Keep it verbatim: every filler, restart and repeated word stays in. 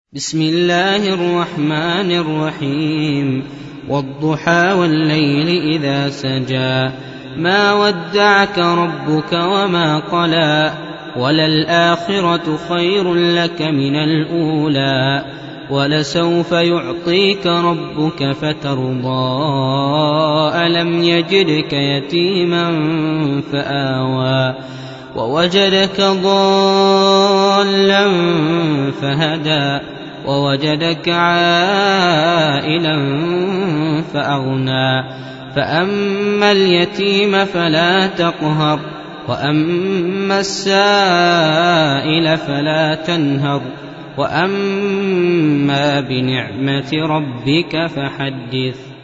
بسم الله الرحمن الرحيم والضحى والليل إذا سجى ما ودعك ربك وما قلى وللآخرة خير لك من الأولى ولسوف يعطيك ربك فترضى ألم يجدك يتيما فآوى ووجدك ضالا فهدى ووجدك عائلا فأغنى فأما اليتيم فلا تقهر وأما السائل فلا تنهر وأما بنعمة ربك فحدث.